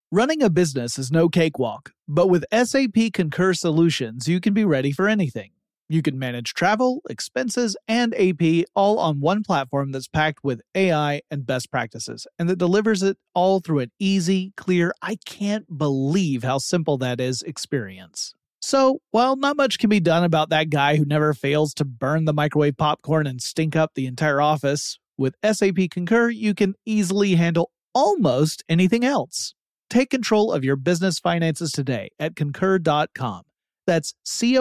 Running a business is no cakewalk, but with SAP Concur Solutions, you can be ready for anything. You can manage travel, expenses, and AP all on one platform that's packed with AI and best practices, and that delivers it all through an easy, clear, I can't believe how simple that is experience. So, while not much can be done about that guy who never fails to burn the microwave popcorn and stink up the entire office, with SAP Concur, you can easily handle almost anything else. Take control of your business finances today at Concur.com. That's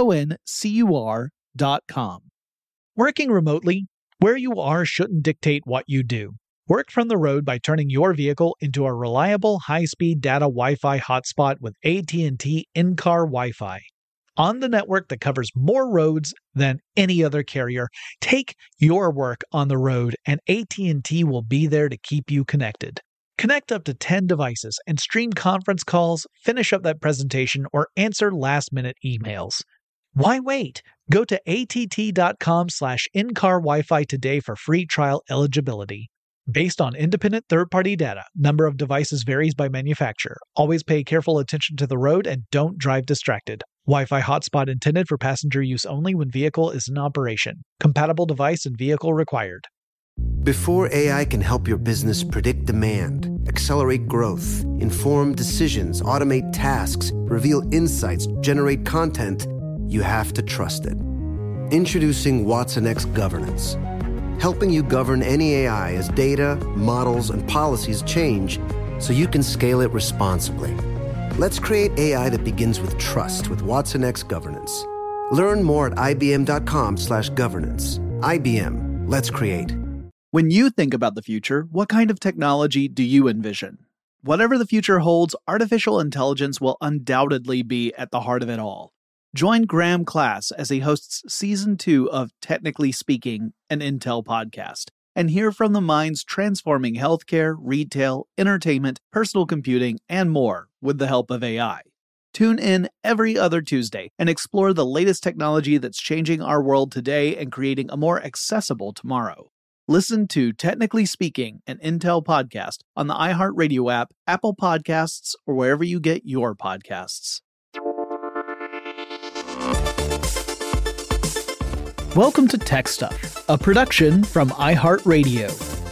CONCUR.com. Working remotely, where you are shouldn't dictate what you do. Work from the road by turning your vehicle into a reliable high-speed data Wi-Fi hotspot with AT&T in-car Wi-Fi. On the network that covers more roads than any other carrier, take your work on the road and AT&T will be there to keep you connected. Connect up to 10 devices and stream conference calls, finish up that presentation, or answer last-minute emails. Why wait? Go to att.com/in-car Wi-Fi today for free trial eligibility. Based on independent third-party data, number of devices varies by manufacturer. Always pay careful attention to the road and don't drive distracted. Wi-Fi hotspot intended for passenger use only when vehicle is in operation. Compatible device and vehicle required. Before AI can help your business predict demand, accelerate growth, inform decisions, automate tasks, reveal insights, generate content, you have to trust it. Introducing watsonx Governance, helping you govern any AI as data, models, and policies change so you can scale it responsibly. Let's create AI that begins with trust with watsonx Governance. Learn more at ibm.com/governance. IBM, let's create. When you think about the future, what kind of technology do you envision? Whatever the future holds, artificial intelligence will undoubtedly be at the heart of it all. Join Graham Class as he hosts Season 2 of Technically Speaking, an Intel podcast, and hear from the minds transforming healthcare, retail, entertainment, personal computing, and more with the help of AI. Tune in every other Tuesday and explore the latest technology that's changing our world today and creating a more accessible tomorrow. Listen to Technically Speaking, an Intel podcast on the iHeartRadio app, Apple Podcasts, or wherever you get your podcasts. Welcome to Tech Stuff, a production from iHeartRadio.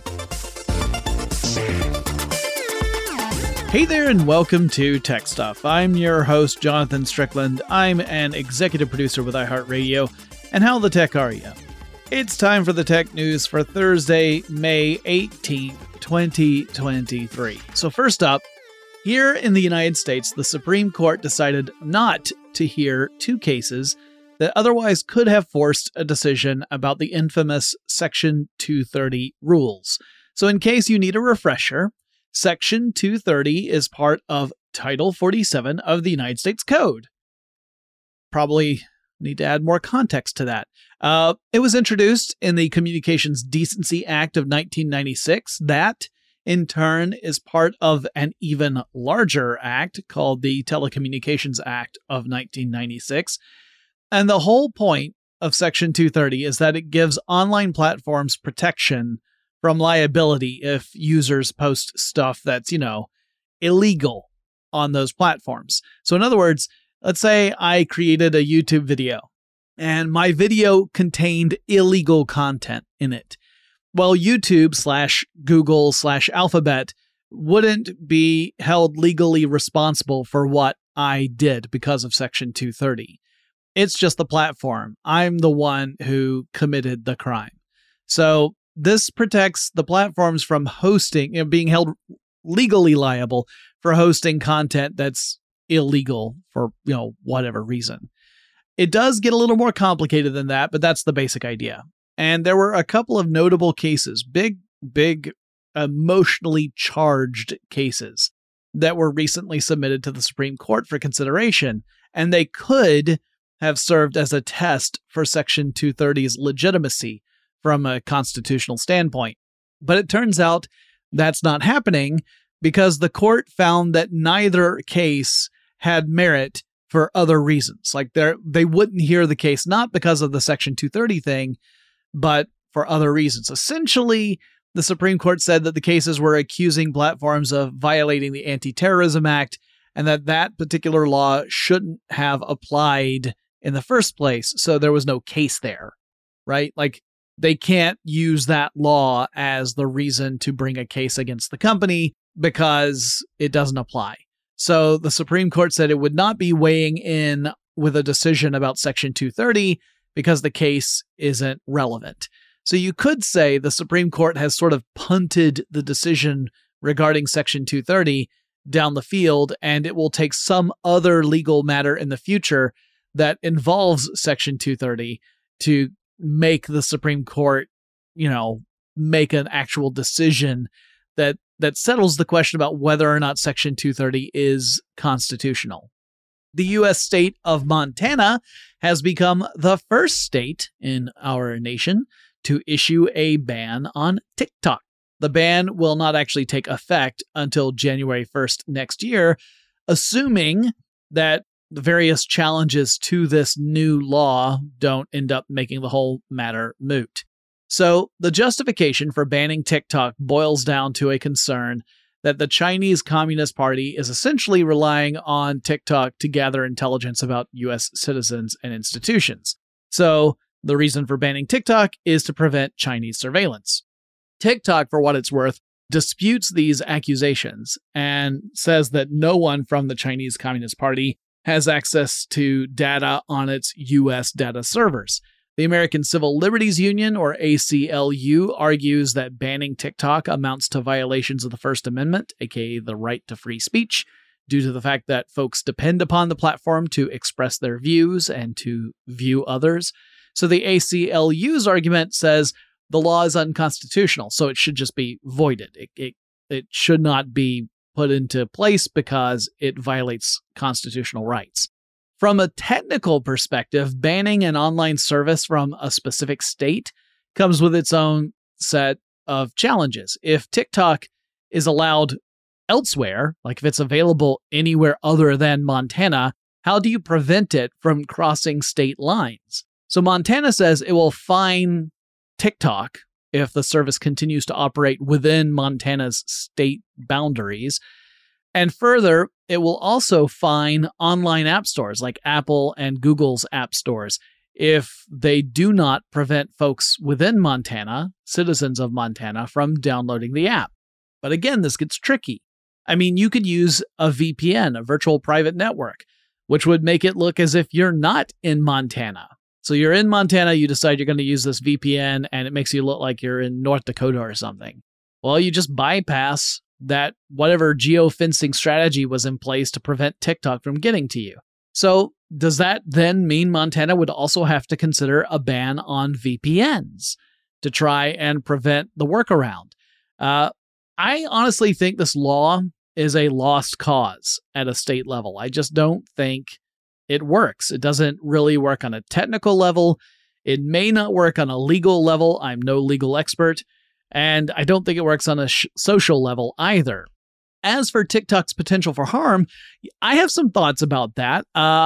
Hey there and welcome to Tech Stuff. I'm your host, Jonathan Strickland. I'm an executive producer with iHeartRadio. And how the tech are you? It's time for the tech news for Thursday, May 18th, 2023. So first up, here in the United States, the Supreme Court decided not to hear two cases that otherwise could have forced a decision about the infamous Section 230 rules. So in case you need a refresher, Section 230 is part of Title 47 of the United States Code. Probably need to add more context to that. It was introduced in the Communications Decency Act of 1996. That, in turn, is part of an even larger act called the Telecommunications Act of 1996. And the whole point of Section 230 is that it gives online platforms protection from liability if users post stuff that's, illegal on those platforms. So in other words, let's say I created a YouTube video and my video contained illegal content in it. Well, YouTube/Google/Alphabet wouldn't be held legally responsible for what I did because of Section 230. It's just the platform. I'm the one who committed the crime. So this protects the platforms from hosting, being held legally liable for hosting content that's illegal for, whatever reason. It does get a little more complicated than that, but that's the basic idea. And there were a couple of notable cases, big, emotionally charged cases that were recently submitted to the Supreme Court for consideration, and they could have served as a test for Section 230's legitimacy from a constitutional standpoint. But it turns out that's not happening because the court found that neither case had merit for other reasons. Like they wouldn't hear the case, not because of the Section 230 thing, but for other reasons. Essentially, The Supreme Court said that the cases were accusing platforms of violating the Anti-Terrorism Act and that particular law shouldn't have applied in the first place, so there was no case there, right? Like, they can't use that law as the reason to bring a case against the company because it doesn't apply. So the Supreme Court said it would not be weighing in with a decision about Section 230 because the case isn't relevant. So you could say the Supreme Court has sort of punted the decision regarding Section 230 down the field, and it will take some other legal matter in the future that involves Section 230 to make the Supreme Court, make an actual decision that settles the question about whether or not Section 230 is constitutional. The U.S. state of Montana has become the first state in our nation to issue a ban on TikTok. The ban will not actually take effect until January 1st next year, assuming that the various challenges to this new law don't end up making the whole matter moot. So the justification for banning TikTok boils down to a concern that the Chinese Communist Party is essentially relying on TikTok to gather intelligence about U.S. citizens and institutions. So the reason for banning TikTok is to prevent Chinese surveillance. TikTok, for what it's worth, disputes these accusations and says that no one from the Chinese Communist Party has access to data on its U.S. data servers. The American Civil Liberties Union, or ACLU, argues that banning TikTok amounts to violations of the First Amendment, aka the right to free speech, due to the fact that folks depend upon the platform to express their views and to view others. So the ACLU's argument says the law is unconstitutional, so it should just be voided. It should not be put into place because it violates constitutional rights. From a technical perspective, banning an online service from a specific state comes with its own set of challenges. If TikTok is allowed elsewhere, like if it's available anywhere other than Montana, how do you prevent it from crossing state lines? So Montana says it will fine TikTok if the service continues to operate within Montana's state boundaries. And further, it will also fine online app stores like Apple and Google's app stores if they do not prevent folks within Montana, citizens of Montana, from downloading the app. But again, this gets tricky. I mean, you could use a VPN, a virtual private network, which would make it look as if you're not in Montana. So you're in Montana, you decide you're going to use this VPN, and it makes you look like you're in North Dakota or something. Well, you just bypass that whatever geofencing strategy was in place to prevent TikTok from getting to you. So does that then mean Montana would also have to consider a ban on VPNs to try and prevent the workaround? I honestly think this law is a lost cause at a state level. I just don't think it works. It doesn't really work on a technical level. It may not work on a legal level. I'm no legal expert. And I don't think it works on a social level either. As for TikTok's potential for harm, I have some thoughts about that.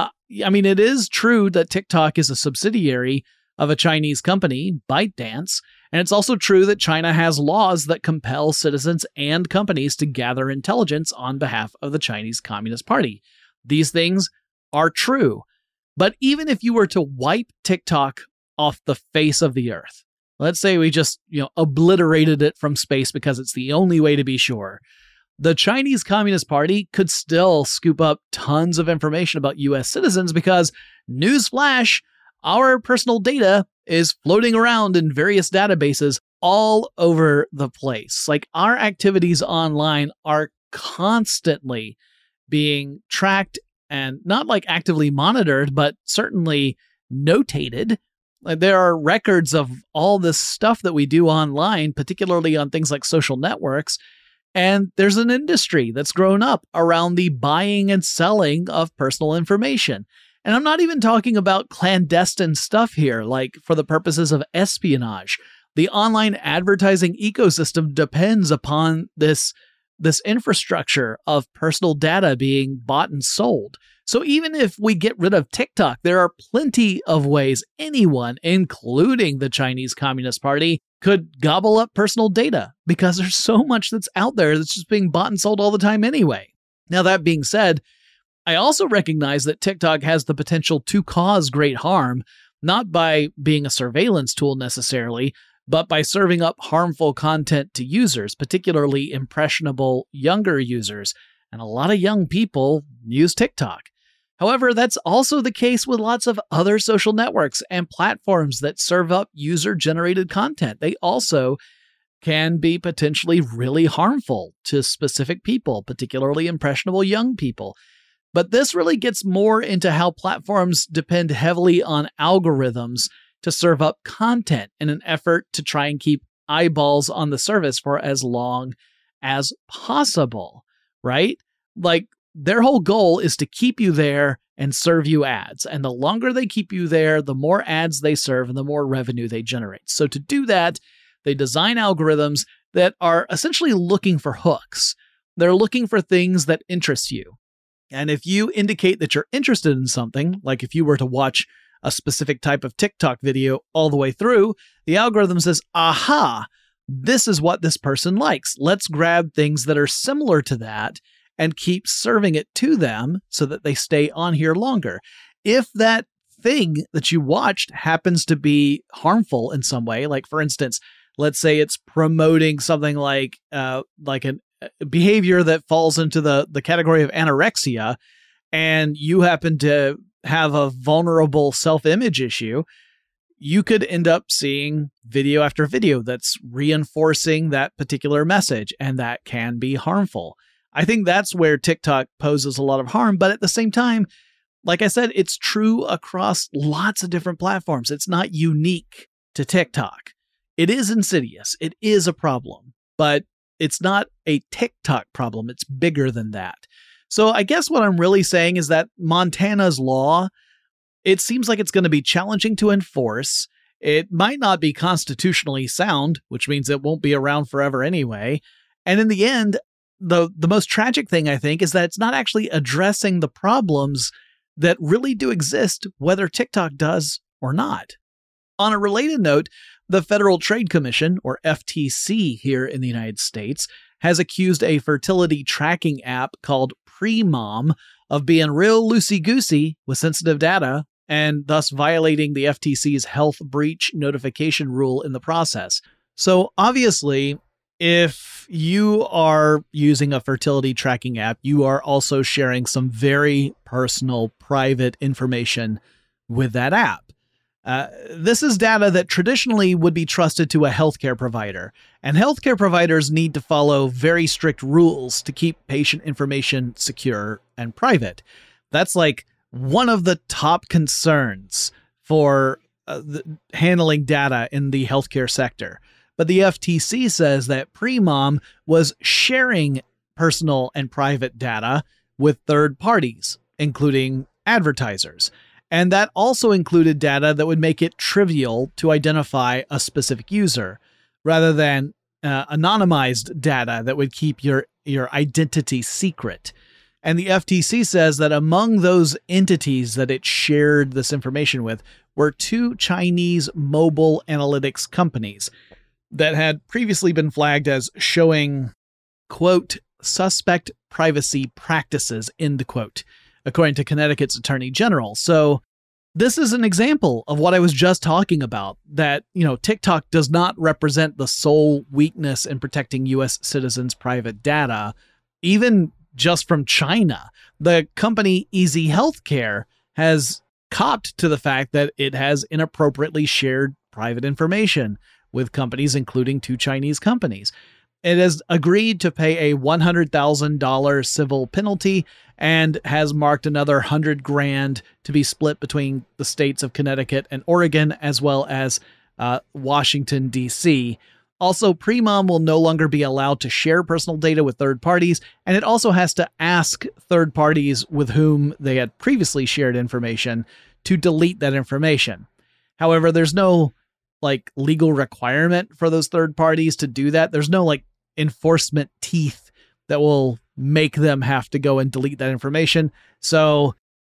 It is true that TikTok is a subsidiary of a Chinese company, ByteDance, and it's also true that China has laws that compel citizens and companies to gather intelligence on behalf of the Chinese Communist Party. These things are true. But even if you were to wipe TikTok off the face of the earth, let's say we just, obliterated it from space because it's the only way to be sure, the Chinese Communist Party could still scoop up tons of information about U.S. citizens because, newsflash, our personal data is floating around in various databases all over the place. Like, our activities online are constantly being tracked and not like actively monitored, but certainly notated. There are records of all this stuff that we do online, particularly on things like social networks. And there's an industry that's grown up around the buying and selling of personal information. And I'm not even talking about clandestine stuff here, like for the purposes of espionage. The online advertising ecosystem depends upon this infrastructure of personal data being bought and sold. So even if we get rid of TikTok, there are plenty of ways anyone, including the Chinese Communist Party, could gobble up personal data because there's so much that's out there that's just being bought and sold all the time anyway. Now, that being said, I also recognize that TikTok has the potential to cause great harm, not by being a surveillance tool necessarily, but by serving up harmful content to users, particularly impressionable younger users. And a lot of young people use TikTok. However, that's also the case with lots of other social networks and platforms that serve up user-generated content. They also can be potentially really harmful to specific people, particularly impressionable young people. But this really gets more into how platforms depend heavily on algorithms to serve up content in an effort to try and keep eyeballs on the service for as long as possible, right? Like, their whole goal is to keep you there and serve you ads. And the longer they keep you there, the more ads they serve and the more revenue they generate. So to do that, they design algorithms that are essentially looking for hooks. They're looking for things that interest you. And if you indicate that you're interested in something, like if you were to watch a specific type of TikTok video all the way through, the algorithm says, aha, this is what this person likes. Let's grab things that are similar to that and keep serving it to them so that they stay on here longer. If that thing that you watched happens to be harmful in some way, like for instance, let's say it's promoting something like an behavior that falls into the category of anorexia, and you happen to have a vulnerable self-image issue, you could end up seeing video after video that's reinforcing that particular message, and that can be harmful. I think that's where TikTok poses a lot of harm, but at the same time, like I said, it's true across lots of different platforms. It's not unique to TikTok. It is insidious. It is a problem, but it's not a TikTok problem. It's bigger than that. So I guess what I'm really saying is that Montana's law, it seems like it's going to be challenging to enforce. It might not be constitutionally sound, which means it won't be around forever anyway. And in the end, the most tragic thing, I think, is that it's not actually addressing the problems that really do exist, whether TikTok does or not. On a related note, the Federal Trade Commission, or FTC here in the United States, has accused a fertility tracking app called Premom of being real loosey-goosey with sensitive data and thus violating the FTC's health breach notification rule in the process. So obviously, if you are using a fertility tracking app, you are also sharing some very personal, private information with that app. This is data that traditionally would be trusted to a healthcare provider, and healthcare providers need to follow very strict rules to keep patient information secure and private. That's like one of the top concerns for handling data in the healthcare sector. But the FTC says that Premom was sharing personal and private data with third parties, including advertisers. And that also included data that would make it trivial to identify a specific user, rather than anonymized data that would keep your identity secret. And the FTC says that among those entities that it shared this information with were two Chinese mobile analytics companies that had previously been flagged as showing, quote, suspect privacy practices, end quote, according to Connecticut's Attorney General. So this is an example of what I was just talking about, that, TikTok does not represent the sole weakness in protecting U.S. citizens' private data, even just from China. The company Easy Healthcare has copped to the fact that it has inappropriately shared private information with companies, including two Chinese companies. It has agreed to pay a $100,000 civil penalty and has marked another $100,000 to be split between the states of Connecticut and Oregon, as well as Washington, D.C. Also, Premom will no longer be allowed to share personal data with third parties, and it also has to ask third parties with whom they had previously shared information to delete that information. However, there's no legal requirement for those third parties to do that. There's no enforcement teeth that will make them have to go and delete that information. So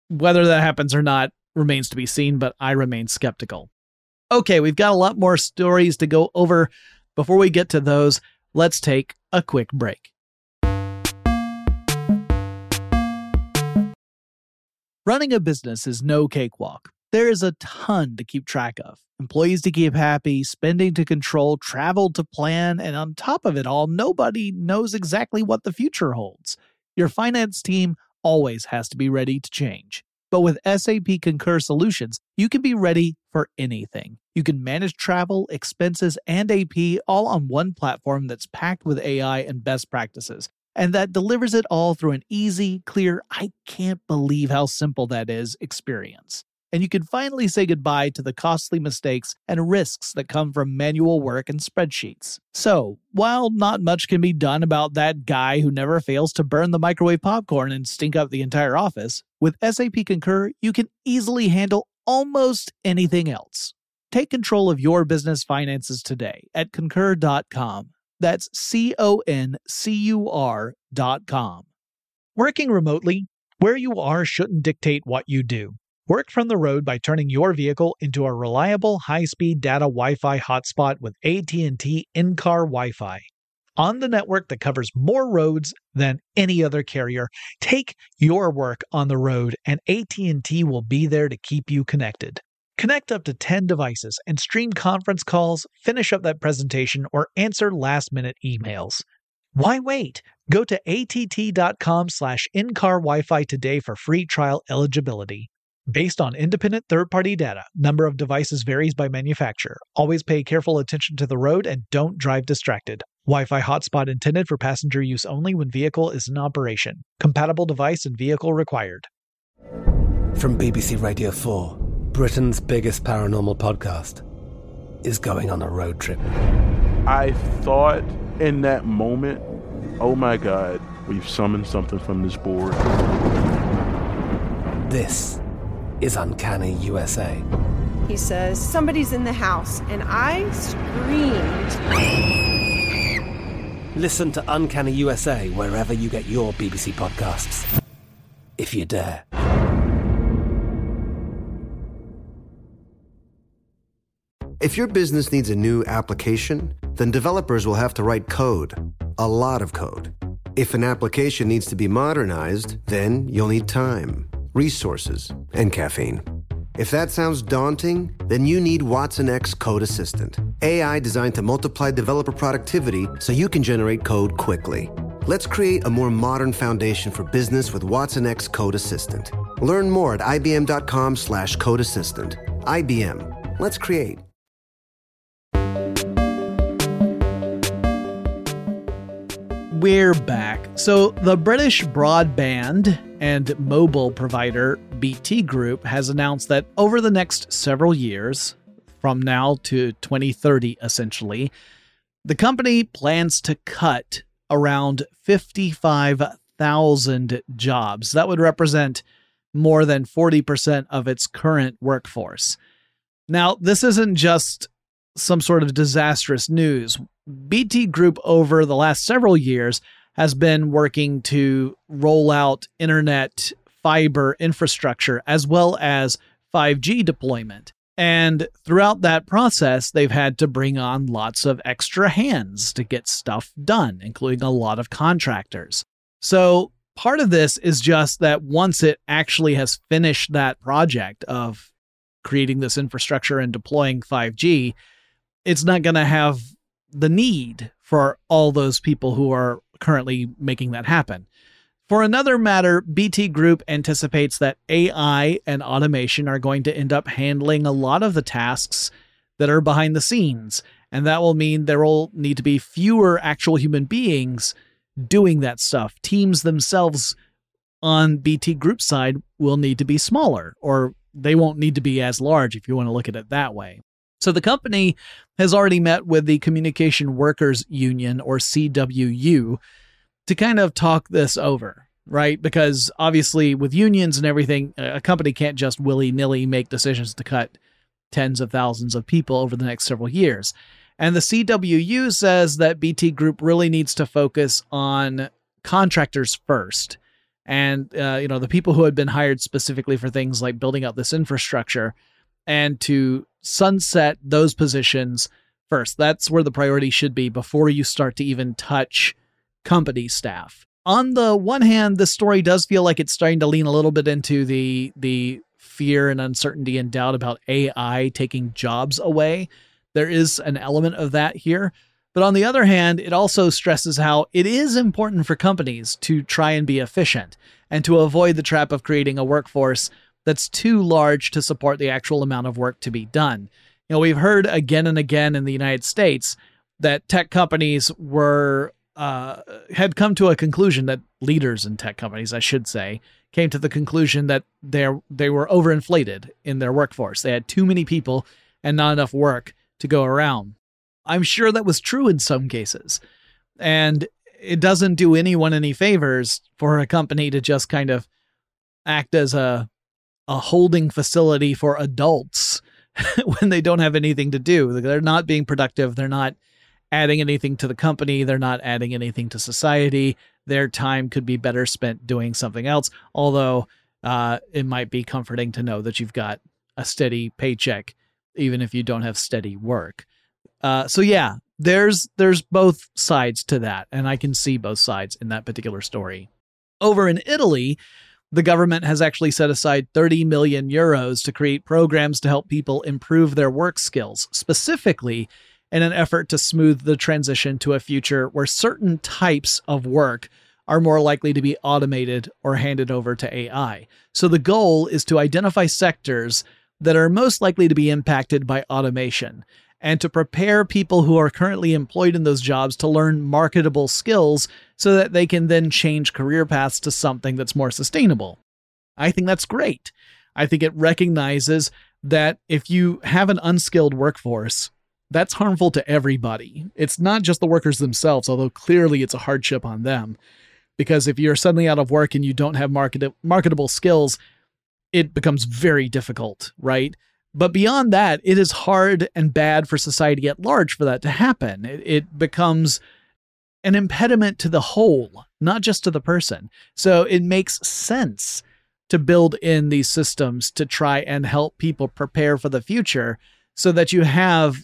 Whether that happens or not remains to be seen, but I remain skeptical. Okay, we've got a lot more stories to go over. Before we get to those, let's take a quick break. Running a business is no cakewalk. There is a ton to keep track of. Employees to keep happy, spending to control, travel to plan, and on top of it all, nobody knows exactly what the future holds. Your finance team always has to be ready to change. But with SAP Concur Solutions, you can be ready for anything. You can manage travel, expenses, and AP all on one platform that's packed with AI and best practices, and that delivers it all through an easy, clear, I can't believe how simple that is experience. And you can finally say goodbye to the costly mistakes and risks that come from manual work and spreadsheets. So, while not much can be done about that guy who never fails to burn the microwave popcorn and stink up the entire office, with SAP Concur, you can easily handle almost anything else. Take control of your business finances today at Concur.com. That's CONCUR.com. Working remotely, where you are shouldn't dictate what you do. Work from the road by turning your vehicle into a reliable high-speed data Wi-Fi hotspot with AT&T in-car Wi-Fi. On the network that covers more roads than any other carrier, take your work on the road and AT&T will be there to keep you connected. Connect up to 10 devices and stream conference calls, finish up that presentation, or answer last-minute emails. Why wait? Go to att.com/in-car Wi-Fi today for free trial eligibility. Based on independent third-party data, number of devices varies by manufacturer. Always pay careful attention to the road and don't drive distracted. Wi-Fi hotspot intended for passenger use only when vehicle is in operation. Compatible device and vehicle required. From BBC Radio 4, Britain's biggest paranormal podcast is going on a road trip. I thought in that moment, oh my God, we've summoned something from this board. This is Uncanny USA. He says, somebody's in the house, and I screamed. Listen to Uncanny USA wherever you get your BBC podcasts, if you dare. If your business needs a new application, then developers will have to write code, a lot of code. If an application needs to be modernized, then you'll need time, resources, and caffeine. If that sounds daunting, then you need watsonx Code Assistant, AI designed to multiply developer productivity so you can generate code quickly. Let's create a more modern foundation for business with watsonx Code Assistant. Learn more at ibm.com/code assistant. IBM. Let's create. We're back. So the British broadband and mobile provider BT Group has announced that over the next several years, from now to 2030 essentially, the company plans to cut around 55,000 jobs. That would represent more than 40% of its current workforce. Now, this isn't just some sort of disastrous news. BT Group over the last several years has been working to roll out internet fiber infrastructure as well as 5G deployment. And throughout that process, they've had to bring on lots of extra hands to get stuff done, including a lot of contractors. So part of this is just that once it actually has finished that project of creating this infrastructure and deploying 5G, it's not going to have the need for all those people who are currently making that happen. For another matter, BT Group anticipates that AI and automation are going to end up handling a lot of the tasks that are behind the scenes, and that will mean there will need to be fewer actual human beings doing that stuff. Teams themselves on BT Group's side will need to be smaller, or they won't need to be as large if you want to look at it that way. So the company has already met with the Communication Workers Union, or CWU, to kind of talk this over, right? Because obviously with unions and everything, a company can't just willy-nilly make decisions to cut tens of thousands of people over the next several years. And the CWU says that BT Group really needs to focus on contractors first and the people who had been hired specifically for things like building out this infrastructure, and to sunset those positions first. That's where the priority should be before you start to even touch company staff. On the one hand, this story does feel like it's starting to lean a little bit into the fear and uncertainty and doubt about AI taking jobs away. There is an element of that here. But on the other hand, it also stresses how it is important for companies to try and be efficient and to avoid the trap of creating a workforce that's too large to support the actual amount of work to be done. We've heard again and again in the United States that tech companies had come to a conclusion, that leaders in tech companies, I should say, came to the conclusion that they were overinflated in their workforce. They had too many people and not enough work to go around. I'm sure that was true in some cases. And it doesn't do anyone any favors for a company to just kind of act as a holding facility for adults when they don't have anything to do. They're not being productive. They're not adding anything to the company. They're not adding anything to society. Their time could be better spent doing something else. Although it might be comforting to know that you've got a steady paycheck, even if you don't have steady work. So yeah, there's both sides to that. And I can see both sides in that particular story. Over in Italy, the government has actually set aside 30 million euros to create programs to help people improve their work skills, specifically in an effort to smooth the transition to a future where certain types of work are more likely to be automated or handed over to AI. So the goal is to identify sectors that are most likely to be impacted by automation and to prepare people who are currently employed in those jobs to learn marketable skills so that they can then change career paths to something that's more sustainable. I think that's great. I think it recognizes that if you have an unskilled workforce, that's harmful to everybody. It's not just the workers themselves, although clearly it's a hardship on them. Because if you're suddenly out of work and you don't have marketable skills, it becomes very difficult, right? But beyond that, it is hard and bad for society at large for that to happen. It becomes an impediment to the whole, not just to the person. So it makes sense to build in these systems to try and help people prepare for the future so that you have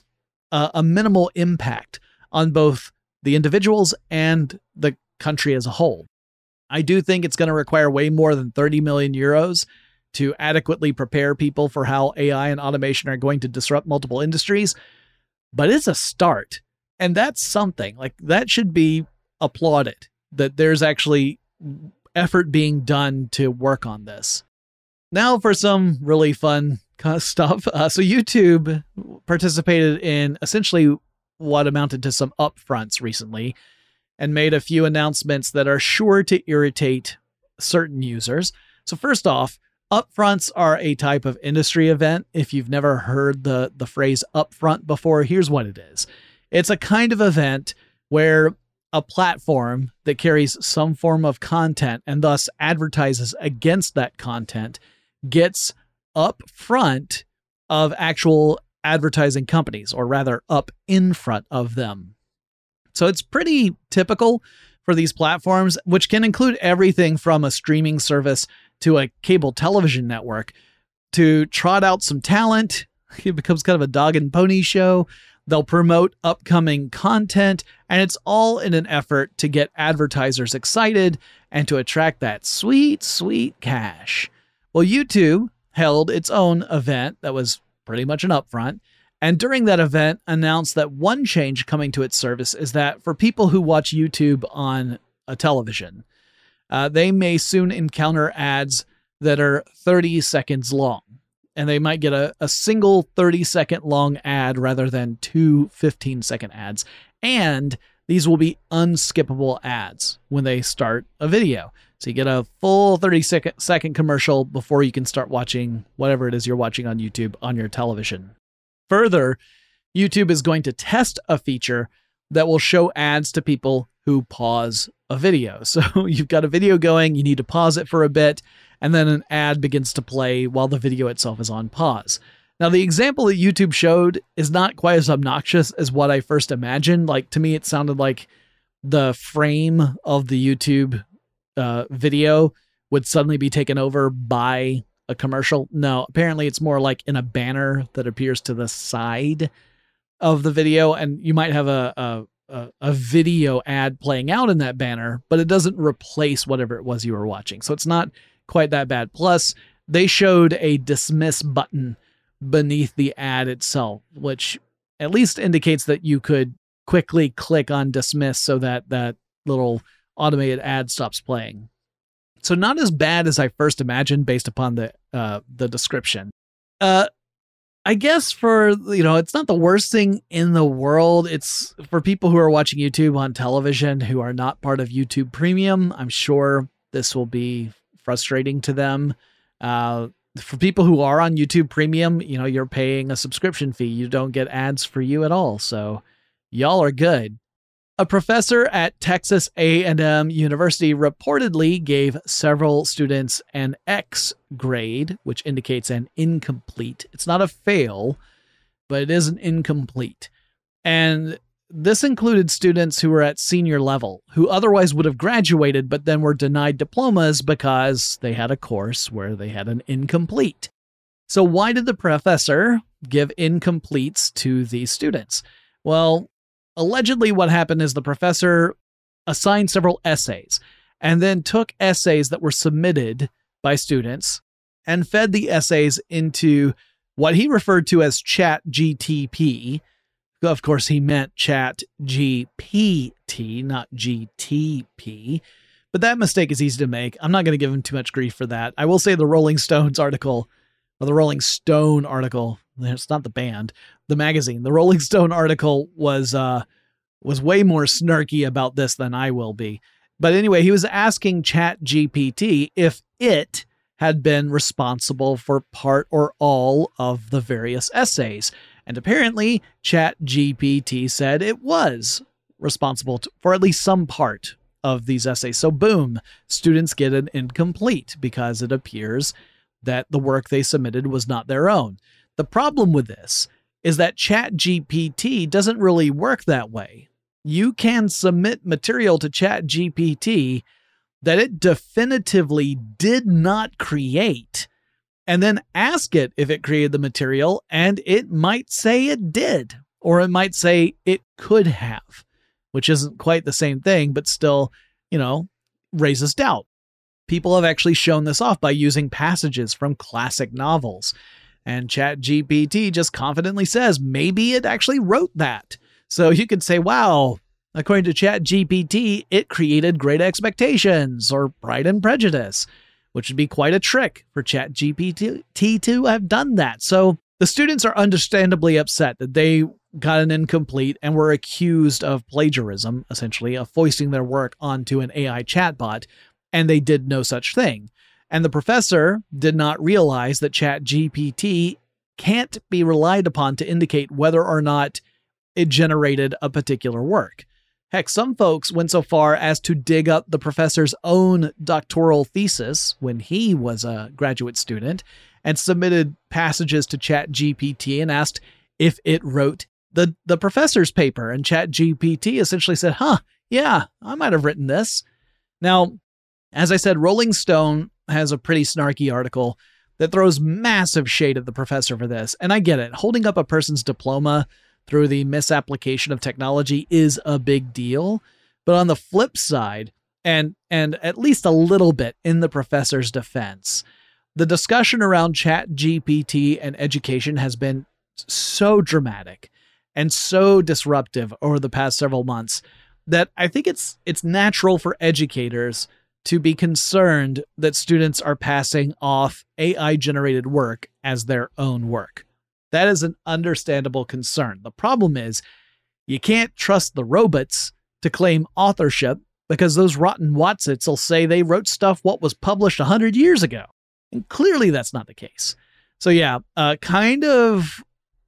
a minimal impact on both the individuals and the country as a whole. I do think it's going to require way more than 30 million euros to adequately prepare people for how AI and automation are going to disrupt multiple industries, but it's a start. And that's something. Like, that should be applauded, that there's actually effort being done to work on this. Now for some really fun stuff. So YouTube participated in essentially what amounted to some upfronts recently and made a few announcements that are sure to irritate certain users. So first off, upfronts are a type of industry event. If you've never heard the phrase upfront before, here's what it is. It's a kind of event where a platform that carries some form of content and thus advertises against that content gets up front of actual advertising companies, or rather up in front of them. So it's pretty typical for these platforms, which can include everything from a streaming service to a cable television network, to trot out some talent. It becomes kind of a dog and pony show. They'll promote upcoming content, and it's all in an effort to get advertisers excited and to attract that sweet, sweet cash. Well, YouTube held its own event that was pretty much an upfront, and during that event announced that one change coming to its service is that for people who watch YouTube on a television, they may soon encounter ads that are 30 seconds long. And they might get a single 30-second long ad rather than two 15-second ads. And these will be unskippable ads when they start a video. So you get a full 30-second commercial before you can start watching whatever it is you're watching on YouTube on your television. Further, YouTube is going to test a feature that will show ads to people who pause a video. So you've got a video going, you need to pause it for a bit, and then an ad begins to play while the video itself is on pause. Now, the example that YouTube showed is not quite as obnoxious as what I first imagined. Like, to me, it sounded like the frame of the YouTube video would suddenly be taken over by a commercial. No, apparently it's more like in a banner that appears to the side of the video, and you might have a video ad playing out in that banner, but it doesn't replace whatever it was you were watching. So it's not quite that bad. Plus, they showed a dismiss button beneath the ad itself, which at least indicates that you could quickly click on dismiss so that that little automated ad stops playing. So not as bad as I first imagined based upon the description. I guess it's not the worst thing in the world. It's for people who are watching YouTube on television who are not part of YouTube Premium. I'm sure this will be frustrating to them. For people who are on YouTube Premium, you're paying a subscription fee. You don't get ads for you at all. So y'all are good. A professor at Texas A&M University reportedly gave several students an X grade, which indicates an incomplete. It's not a fail, but it is an incomplete. And this included students who were at senior level, who otherwise would have graduated, but then were denied diplomas because they had a course where they had an incomplete. So why did the professor give incompletes to these students? Well, allegedly what happened is the professor assigned several essays and then took essays that were submitted by students and fed the essays into what he referred to as ChatGTP. Of course, he meant ChatGPT, not GTP. But that mistake is easy to make. I'm not going to give him too much grief for that. I will say the Rolling Stone article, it's not the band, the magazine. The Rolling Stone article was way more snarky about this than I will be. But anyway, he was asking ChatGPT if it had been responsible for part or all of the various essays. And apparently, ChatGPT said it was responsible for at least some part of these essays. So boom, students get an incomplete because it appears that the work they submitted was not their own. The problem with this is that ChatGPT doesn't really work that way. You can submit material to ChatGPT that it definitively did not create, and then ask it if it created the material, and it might say it did, or it might say it could have, which isn't quite the same thing, but still, raises doubt. People have actually shown this off by using passages from classic novels, and ChatGPT just confidently says maybe it actually wrote that. So you could say, wow, according to ChatGPT, it created Great Expectations or Pride and Prejudice, which would be quite a trick for ChatGPT to have done that. So the students are understandably upset that they got an incomplete and were accused of plagiarism, essentially, of foisting their work onto an AI chatbot, and they did no such thing. And the professor did not realize that ChatGPT can't be relied upon to indicate whether or not it generated a particular work. Heck, some folks went so far as to dig up the professor's own doctoral thesis when he was a graduate student and submitted passages to ChatGPT and asked if it wrote the professor's paper. And ChatGPT essentially said, yeah, I might have written this. Now, as I said, Rolling Stone has a pretty snarky article that throws massive shade at the professor for this. And I get it. Holding up a person's diploma through the misapplication of technology is a big deal. But on the flip side, and at least a little bit in the professor's defense, the discussion around ChatGPT and education has been so dramatic and so disruptive over the past several months that I think it's natural for educators to be concerned that students are passing off AI-generated work as their own work. That is an understandable concern. The problem is you can't trust the robots to claim authorship because those rotten Watsits will say they wrote stuff what was published 100 years ago. And clearly that's not the case. So yeah, kind of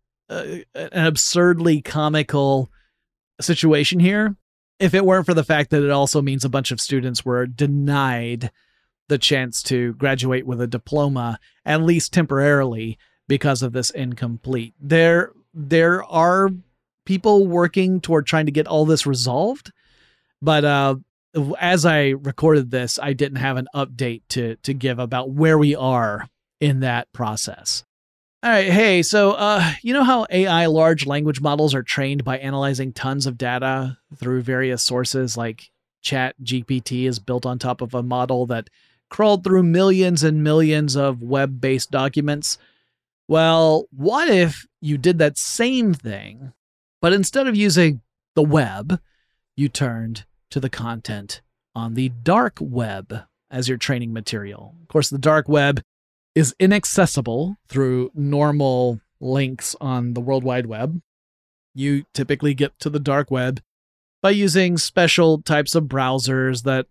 an absurdly comical situation here. If it weren't for the fact that it also means a bunch of students were denied the chance to graduate with a diploma, at least temporarily, because of this incomplete. There are people working toward trying to get all this resolved, but as I recorded this, I didn't have an update to give about where we are in that process. All right. Hey, so you know how AI large language models are trained by analyzing tons of data through various sources, like ChatGPT is built on top of a model that crawled through millions and millions of web-based documents? Well, what if you did that same thing, but instead of using the web, you turned to the content on the dark web as your training material? Of course, the dark web is inaccessible through normal links on the World Wide Web. You typically get to the dark web by using special types of browsers that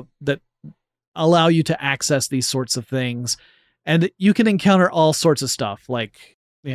allow you to access these sorts of things. And you can encounter all sorts of stuff, like,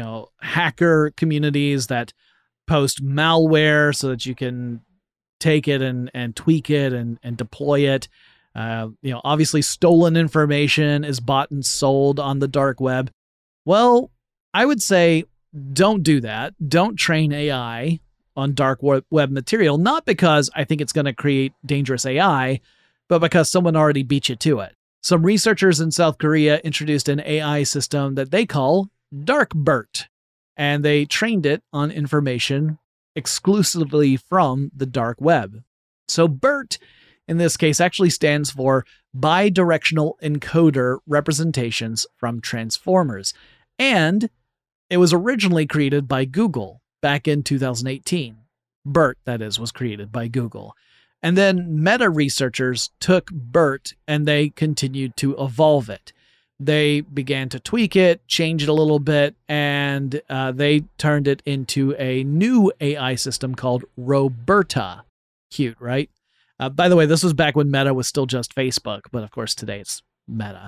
hacker communities that post malware so that you can take it and tweak it and deploy it. Obviously stolen information is bought and sold on the dark web. Well, I would say don't do that. Don't train AI on dark web material, not because I think it's going to create dangerous AI, but because someone already beat you to it. Some researchers in South Korea introduced an AI system that they call DarkBERT, and they trained it on information exclusively from the dark web. So BERT, in this case, actually stands for Bidirectional Encoder Representations from Transformers. And it was originally created by Google back in 2018. BERT, that is, was created by Google. And then Meta researchers took BERT and they continued to evolve it. They began to tweak it, change it a little bit, and they turned it into a new AI system called Roberta. Cute, right? By the way, this was back when Meta was still just Facebook, but of course today it's Meta.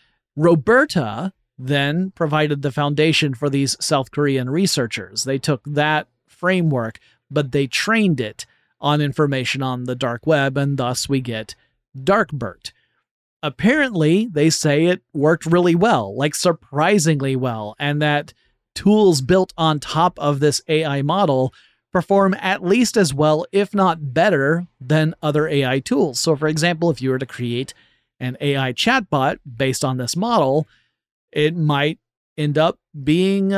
Roberta then provided the foundation for these South Korean researchers. They took that framework, but they trained it on information on the dark web, and thus we get DarkBERT. Apparently, they say it worked really well, like surprisingly well, and that tools built on top of this AI model perform at least as well, if not better, than other AI tools. So, for example, if you were to create an AI chatbot based on this model, it might end up being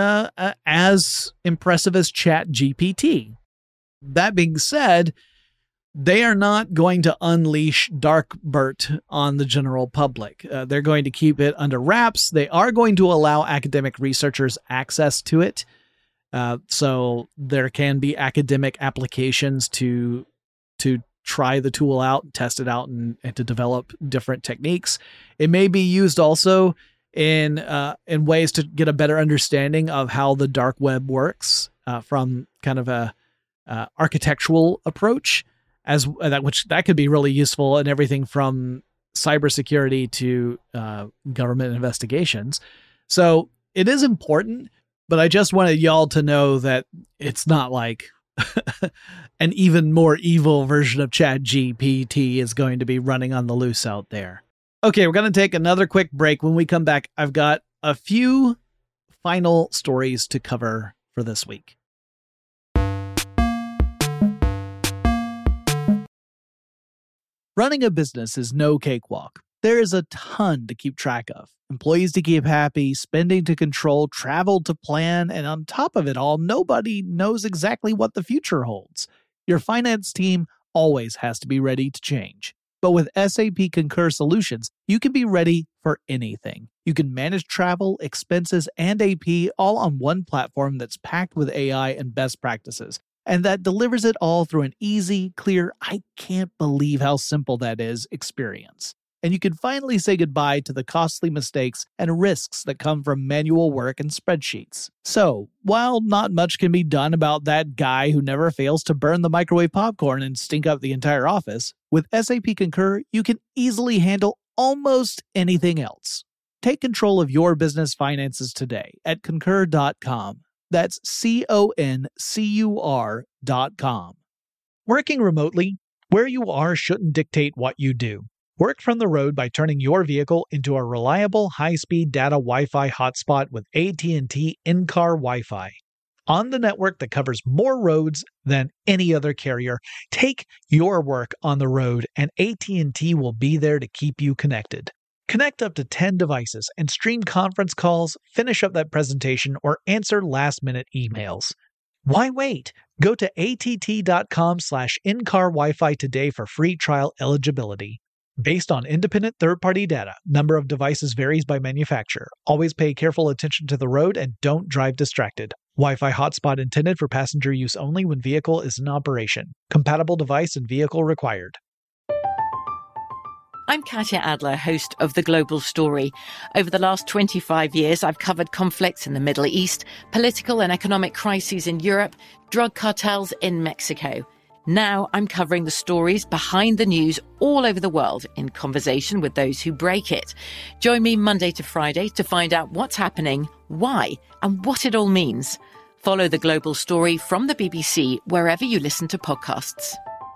as impressive as ChatGPT. That being said, they are not going to unleash DarkBERT on the general public. They're going to keep it under wraps. They are going to allow academic researchers access to it. So there can be academic applications to try the tool out, test it out, and to develop different techniques. It may be used also in ways to get a better understanding of how the dark web works from kind of a architectural approach, that could be really useful in everything from cybersecurity to government investigations. So it is important, but I just wanted y'all to know that it's not like an even more evil version of ChatGPT is going to be running on the loose out there. Okay, we're going to take another quick break. When we come back, I've got a few final stories to cover for this week. Running a business is no cakewalk. There is a ton to keep track of. Employees to keep happy, spending to control, travel to plan, and on top of it all, nobody knows exactly what the future holds. Your finance team always has to be ready to change. But with SAP Concur Solutions, you can be ready for anything. You can manage travel, expenses, and AP all on one platform that's packed with AI and best practices, and that delivers it all through an easy, clear, I can't believe how simple that is experience. And you can finally say goodbye to the costly mistakes and risks that come from manual work and spreadsheets. So, while not much can be done about that guy who never fails to burn the microwave popcorn and stink up the entire office, with SAP Concur, you can easily handle almost anything else. Take control of your business finances today at Concur.com. That's CONCUR.com. Working remotely, where you are shouldn't dictate what you do. Work from the road by turning your vehicle into a reliable high-speed data Wi-Fi hotspot with AT&T in-car Wi-Fi. on the network that covers more roads than any other carrier. Take your work on the road, and AT&T will be there to keep you connected. Connect up to 10 devices and stream conference calls, finish up that presentation, or answer last-minute emails. Why wait? Go to att.com/in-car Wi-Fi today for free trial eligibility. Based on independent third-party data, number of devices varies by manufacturer. Always pay careful attention to the road and don't drive distracted. Wi-Fi hotspot intended for passenger use only when vehicle is in operation. Compatible device and vehicle required. I'm Katya Adler, host of The Global Story. Over the last 25 years, I've covered conflicts in the Middle East, political and economic crises in Europe, drug cartels in Mexico. Now I'm covering the stories behind the news all over the world in conversation with those who break it. Join me Monday to Friday to find out what's happening, why, and what it all means. Follow The Global Story from the BBC wherever you listen to podcasts.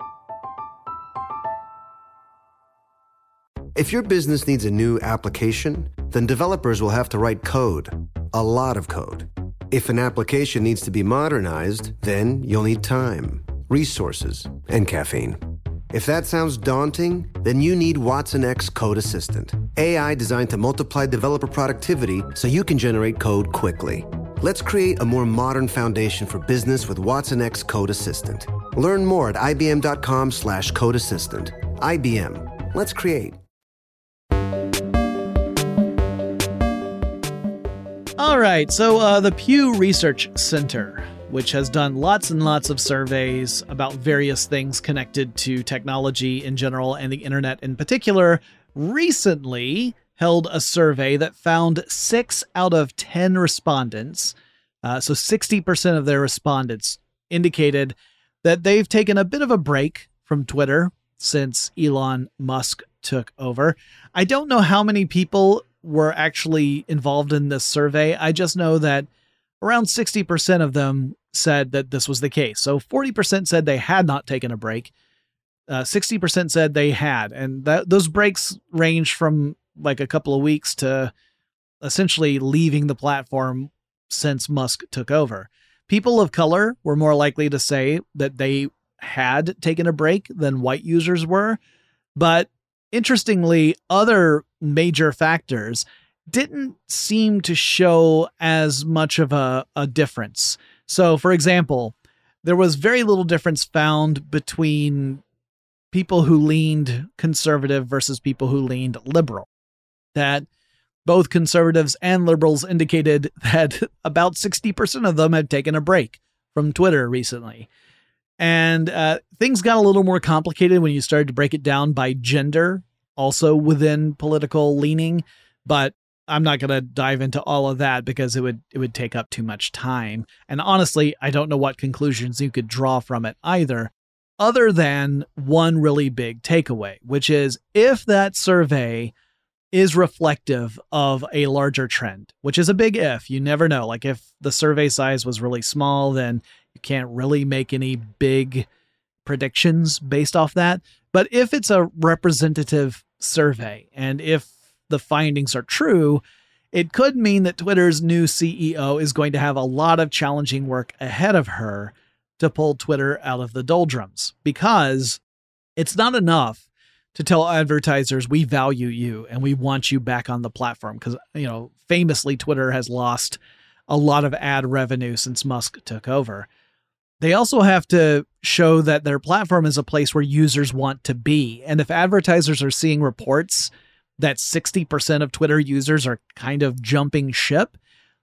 If your business needs a new application, then developers will have to write code, a lot of code. If an application needs to be modernized, then you'll need time, resources, and caffeine. If that sounds daunting, then you need Watson X Code Assistant, AI designed to multiply developer productivity so you can generate code quickly. Let's create a more modern foundation for business with Watson X Code Assistant. Learn more at ibm.com/code assistant. IBM. Let's create. All right, so the Pew Research Center, which has done lots and lots of surveys about various things connected to technology in general and the internet in particular, recently held a survey that found 6 out of 10 respondents, so 60% of their respondents, indicated that they've taken a bit of a break from Twitter since Elon Musk took over. I don't know how many people were actually involved in this survey. I just know that around 60% of them said that this was the case. So 40% said they had not taken a break. 60% said they had. And those breaks ranged from like a couple of weeks to essentially leaving the platform since Musk took over. People of color were more likely to say that they had taken a break than white users were. But interestingly, other major factors didn't seem to show as much of a difference. So, for example, there was very little difference found between people who leaned conservative versus people who leaned liberal. That both conservatives and liberals indicated that about 60% of them had taken a break from Twitter recently. And things got a little more complicated when you started to break it down by gender, also within political leaning. But I'm not going to dive into all of that because it would take up too much time. And honestly, I don't know what conclusions you could draw from it either, other than one really big takeaway, which is if that survey is reflective of a larger trend, which is a big if. You never know. Like if the survey size was really small, then you can't really make any big predictions based off that. But if it's a representative survey, and if the findings are true, it could mean that Twitter's new CEO is going to have a lot of challenging work ahead of her to pull Twitter out of the doldrums, because it's not enough to tell advertisers we value you and we want you back on the platform. Because, famously, Twitter has lost a lot of ad revenue since Musk took over. They also have to show that their platform is a place where users want to be. And if advertisers are seeing reports that 60% of Twitter users are kind of jumping ship,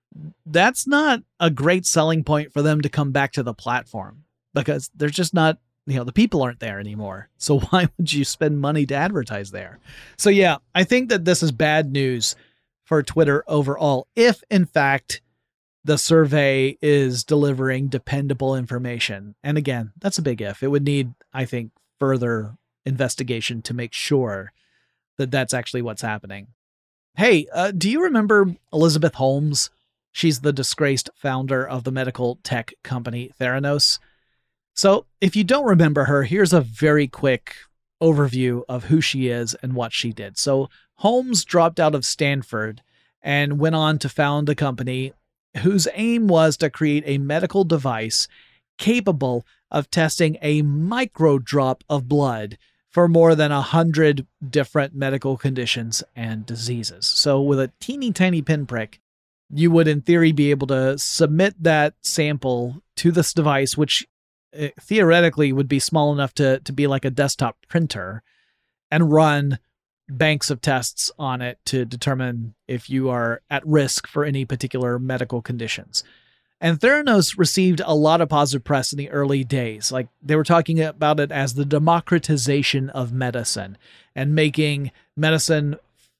that's not a great selling point for them to come back to the platform, because they're just not, the people aren't there anymore. So why would you spend money to advertise there? So yeah, I think that this is bad news for Twitter overall, if in fact the survey is delivering dependable information. And again, that's a big if. It would need, I think, further investigation to make sure that that's actually what's happening. Hey, do you remember Elizabeth Holmes? She's the disgraced founder of the medical tech company Theranos. So if you don't remember her, here's a very quick overview of who she is and what she did. So Holmes dropped out of Stanford and went on to found a company whose aim was to create a medical device capable of testing a micro drop of blood for more than 100 different medical conditions and diseases. So with a teeny tiny pinprick, you would in theory be able to submit that sample to this device, which theoretically would be small enough to be like a desktop printer, and run banks of tests on it to determine if you are at risk for any particular medical conditions. And Theranos received a lot of positive press in the early days. Like, they were talking about it as the democratization of medicine and making medicine,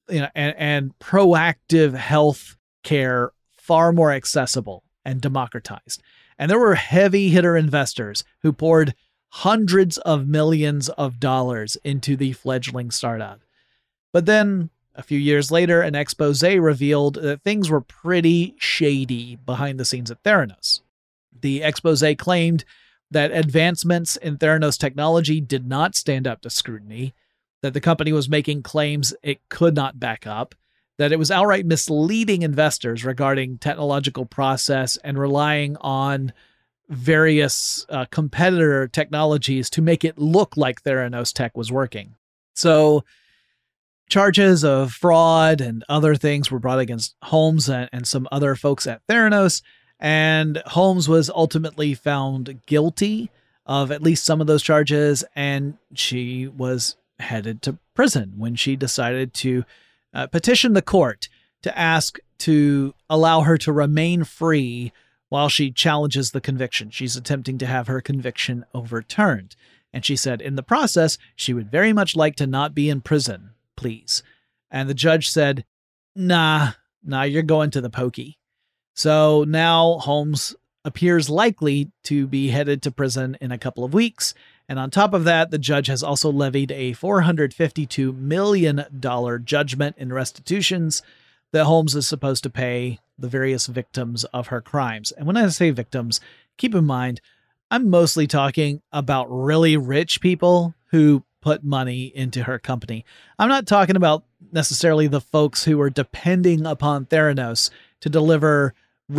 and proactive health care far more accessible and democratized. And there were heavy hitter investors who poured hundreds of millions of dollars into the fledgling startup. But then a few years later, an expose revealed that things were pretty shady behind the scenes at Theranos. The expose claimed that advancements in Theranos technology did not stand up to scrutiny, that the company was making claims it could not back up, that it was outright misleading investors regarding technological process and relying on various competitor technologies to make it look like Theranos tech was working. So charges of fraud and other things were brought against Holmes and some other folks at Theranos, and Holmes was ultimately found guilty of at least some of those charges, and she was headed to prison when she decided to petition the court to ask to allow her to remain free while she challenges the conviction. She's attempting to have her conviction overturned. And she said in the process, she would very much like to not be in prison, please. And the judge said, nah, you're going to the pokey. So now Holmes appears likely to be headed to prison in a couple of weeks. And on top of that, the judge has also levied a $452 million judgment in restitutions that Holmes is supposed to pay the various victims of her crimes. And when I say victims, keep in mind, I'm mostly talking about really rich people who put money into her company. I'm not talking about necessarily the folks who are depending upon Theranos to deliver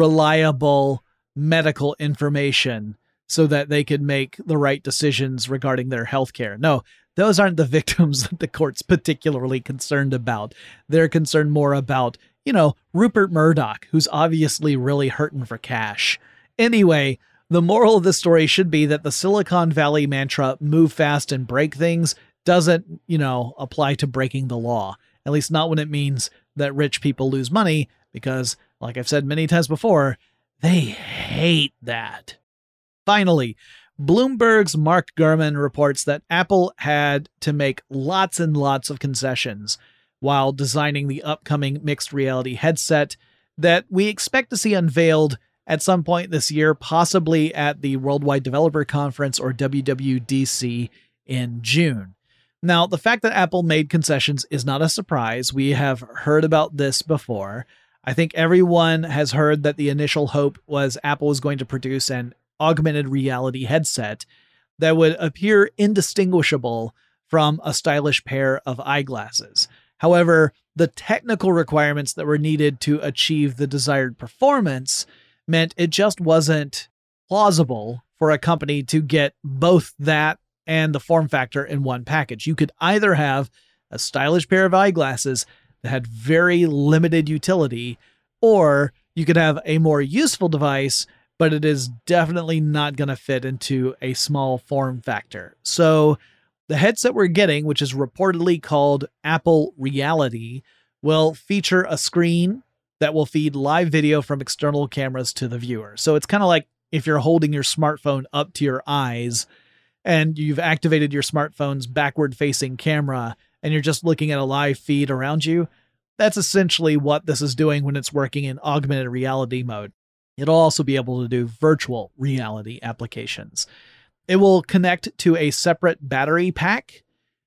reliable medical information so that they could make the right decisions regarding their healthcare. No, those aren't the victims that the court's particularly concerned about. They're concerned more about, Rupert Murdoch, who's obviously really hurting for cash. Anyway, the moral of the story should be that the Silicon Valley mantra, move fast and break things, doesn't, apply to breaking the law. At least not when it means that rich people lose money, because, like I've said many times before, they hate that. Finally, Bloomberg's Mark Gurman reports that Apple had to make lots and lots of concessions while designing the upcoming mixed reality headset that we expect to see unveiled at some point this year, possibly at the Worldwide Developer Conference, or WWDC, in June. Now, the fact that Apple made concessions is not a surprise. We have heard about this before. I think everyone has heard that the initial hope was Apple was going to produce an augmented reality headset that would appear indistinguishable from a stylish pair of eyeglasses. However, the technical requirements that were needed to achieve the desired performance meant it just wasn't plausible for a company to get both that and the form factor in one package. You could either have a stylish pair of eyeglasses that had very limited utility, or you could have a more useful device, but it is definitely not going to fit into a small form factor. So the headset we're getting, which is reportedly called Apple Reality, will feature a screen that will feed live video from external cameras to the viewer. So it's kind of like if you're holding your smartphone up to your eyes and you've activated your smartphone's backward-facing camera and you're just looking at a live feed around you. That's essentially what this is doing when it's working in augmented reality mode. It'll also be able to do virtual reality applications. It will connect to a separate battery pack.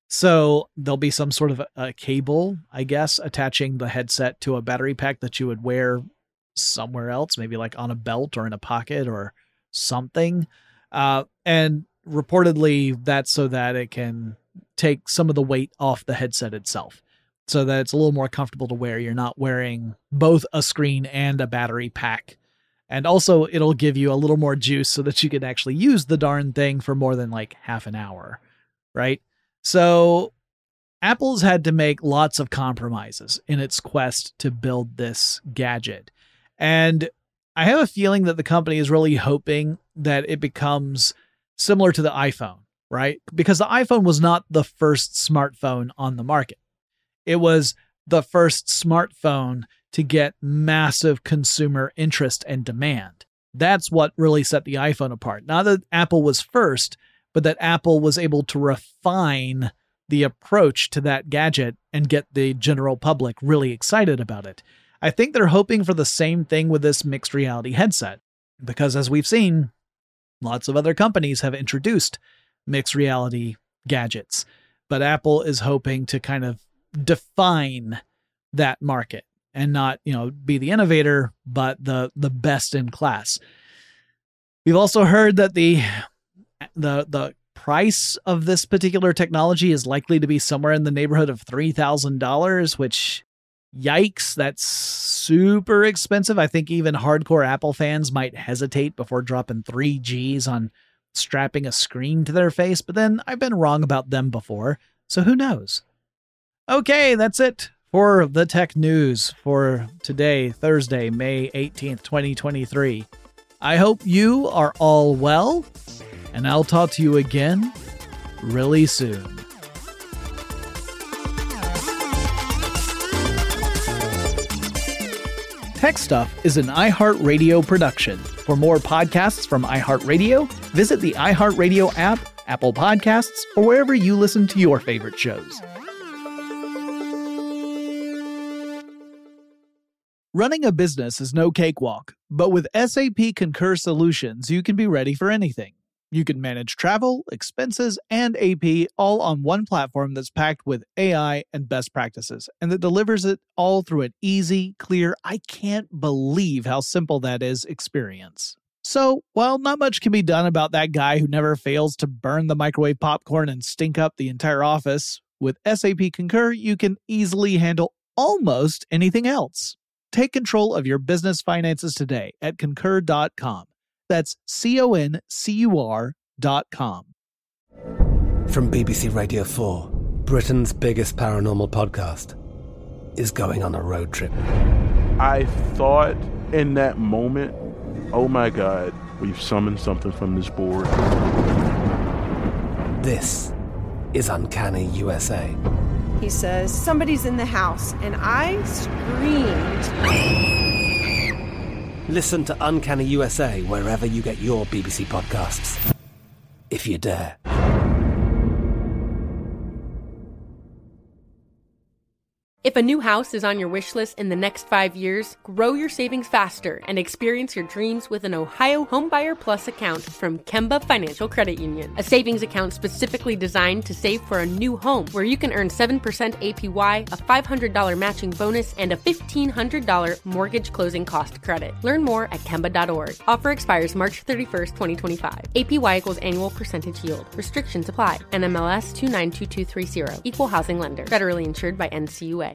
So there'll be some sort of a cable, I guess, attaching the headset to a battery pack that you would wear somewhere else, maybe like on a belt or in a pocket or something. And reportedly that's so that it can take some of the weight off the headset itself, so that it's a little more comfortable to wear. You're not wearing both a screen and a battery pack And also, it'll give you a little more juice so that you can actually use the darn thing for more than like half an hour, right? So Apple's had to make lots of compromises in its quest to build this gadget. And I have a feeling that the company is really hoping that it becomes similar to the iPhone, right? Because the iPhone was not the first smartphone on the market. It was the first smartphone to get massive consumer interest and demand. That's what really set the iPhone apart. Not that Apple was first, but that Apple was able to refine the approach to that gadget and get the general public really excited about it. I think they're hoping for the same thing with this mixed reality headset, because as we've seen, lots of other companies have introduced mixed reality gadgets, but Apple is hoping to kind of define that market and not, be the innovator, but the best in class. We've also heard that the price of this particular technology is likely to be somewhere in the neighborhood of $3,000, which, yikes, that's super expensive. I think even hardcore Apple fans might hesitate before dropping 3 Gs on strapping a screen to their face, but then I've been wrong about them before, so who knows? Okay, that's it for the tech news for today, Thursday, May 18th, 2023. I hope you are all well, and I'll talk to you again really soon. Tech Stuff is an iHeartRadio production. For more podcasts from iHeartRadio, visit the iHeartRadio app, Apple Podcasts, or wherever you listen to your favorite shows. Running a business is no cakewalk, but with SAP Concur Solutions, you can be ready for anything. You can manage travel, expenses, and AP all on one platform that's packed with AI and best practices, and that delivers it all through an easy, clear, I can't believe how simple that is experience. So, while not much can be done about that guy who never fails to burn the microwave popcorn and stink up the entire office, with SAP Concur, you can easily handle almost anything else. Take control of your business finances today at Concur.com. That's CONCUR.com. From BBC Radio 4, Britain's biggest paranormal podcast is going on a road trip. I thought in that moment, oh my God, we've summoned something from this board. This is Uncanny USA. He says, somebody's in the house, and I screamed. Listen to Uncanny USA wherever you get your BBC podcasts, if you dare. If a new house is on your wish list in the next 5 years, grow your savings faster and experience your dreams with an Ohio Homebuyer Plus account from Kemba Financial Credit Union. A savings account specifically designed to save for a new home, where you can earn 7% APY, a $500 matching bonus, and a $1,500 mortgage closing cost credit. Learn more at Kemba.org. Offer expires March 31st, 2025. APY equals annual percentage yield. Restrictions apply. NMLS 292230. Equal housing lender. Federally insured by NCUA.